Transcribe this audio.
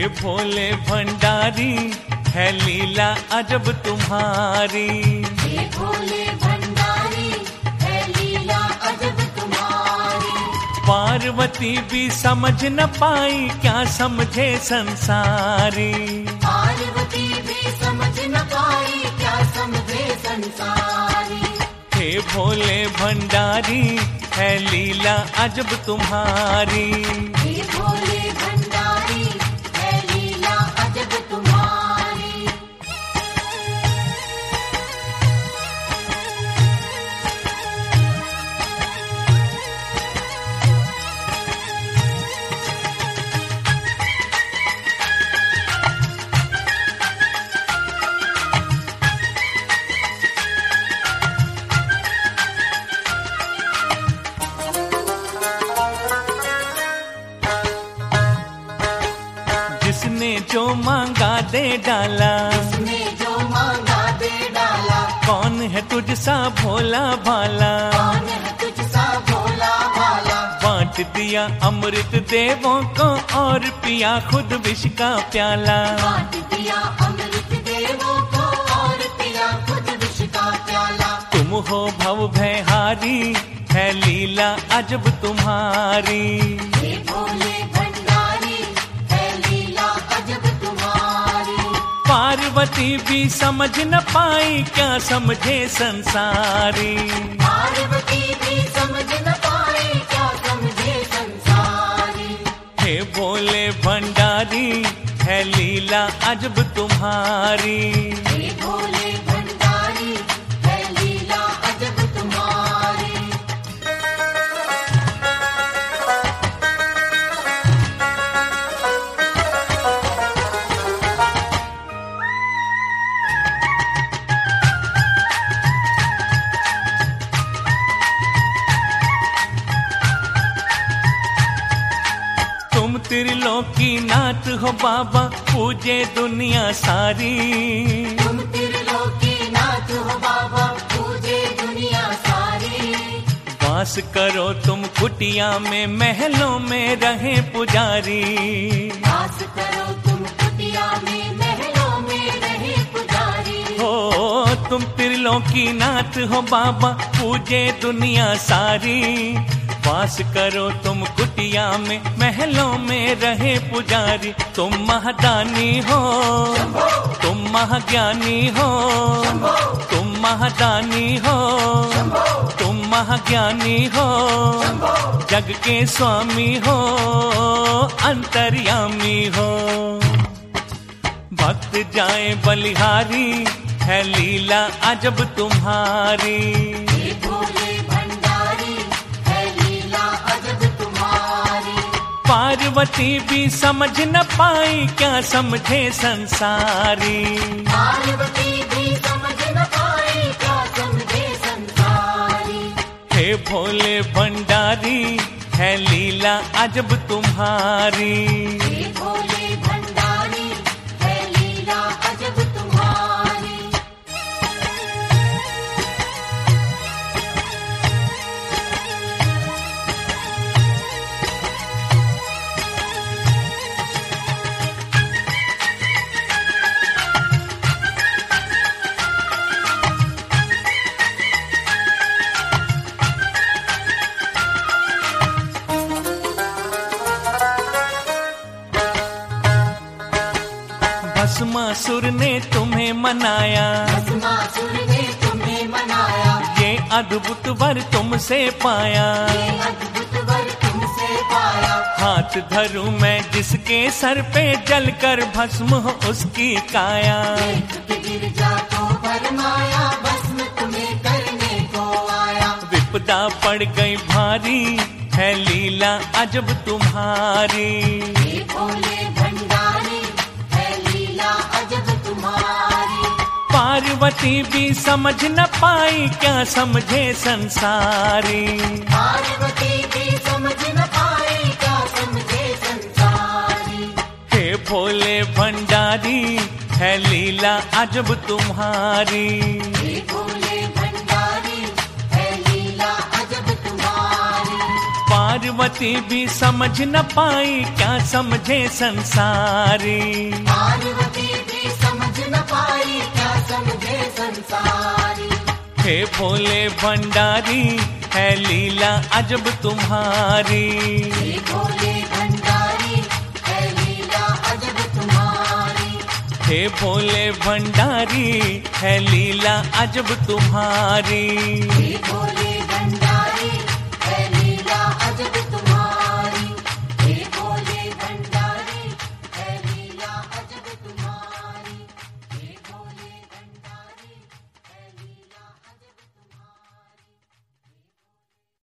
भोले भंडारी है लीला अजब तुम्हारी। हे भोले भंडारी है लीला अजब तुम्हारी। पार्वती भी समझ न पाई क्या समझे संसारी। पार्वती भी समझ न पाई क्या समझे संसारी। हे भोले भंडारी है लीला अजब तुम्हारी। हे भोले भंडारी है लीला अजब तुम्हारी। जिसने जो मांगा दे डाला, जिसने जो मांगा दे डाला। कौन है तुझसा भोला भाला। कौन है तुझसा भोला भाला। बांट दिया अमृत देवों को और पिया खुद विष का प्याला। बांट दिया अमृत देवों को और पिया खुद विष का प्याला। तुम हो भव भयहारी है लीला अजब तुम्हारी। हे भोले भंडारी है लीला अजब तुम्हारी। पार्वती भी समझ न पाई क्या समझे संसारी। पार्वती भी समझ न पाई क्या समझे संसारी। हे भोले भंडारी है लीला अजब तुम्हारी। हे भोले भंडारी है लीला अजब तुम्हारी। तुम त्रिलोकी नाथ हो बाबा पूजे दुनिया सारी। तुम त्रिलोकी नाथ हो बाबा पूजे दुनिया सारी। वास करो तुम कुटिया में महलों में रहे पुजारी। वास करो तुम कुटिया में महलों में रहे पुजारी। हो तुम त्रिलोकी नाथ हो बाबा पूजे दुनिया सारी। वास करो तुम कुटिया में महलों में रहे पुजारी। तुम महादानी हो, तुम महाज्ञानी हो। तुम महादानी हो, तुम महाज्ञानी हो। जग के स्वामी हो, अंतर्यामी हो। भक्त जाए बलिहारी है लीला अजब तुम्हारी। हे भोले भंडारी है लीला अजब तुम्हारी। पार्वती भी समझ न पाई क्या समझे संसारी। पार्वती भी समझ न पाई क्या समझे संसारी। हे भोले भंडारी है लीला अजब तुम्हारी। हे भोले भंडारी है लीला अजब तुम्हारी। भस्मासुर ने तुम्हें मनाया, भस्मासुर ने तुम्हें मनाया। ये अद्भुत वर तुमसे पाया। ये अद्भुत वर तुमसे पाया। हाथ धरूं मैं जिसके सर पे जलकर भस्म हो उसकी काया। देख के गिरजा को भरमाया भस्म तुम्हें करने को आया। विपदा पड़ गई भारी है लीला अजब तुम्हारी। हे भोले भंडारी है लीला अजब तुम्हारी। पार्वती भी समझ न पाई क्या समझे संसारी। पार्वती भी समझ न पाई क्या समझे संसारी। हे भोले भंडारी है लीला अजब तुम्हारी। हे भोले भंडारी है लीला अजब तुम्हारी। पार्वती भी समझ न पाई, क्या समझे संसारी। पार्वती भी समझ न पाई, क्या समझे संसारी। हे भोले भंडारी, है लीला अजब तुम्हारी। हे भोले भंडारी, है लीला अजब तुम्हारी। हे भोले भंडारी, है लीला अजब तुम्हारी। हे भोले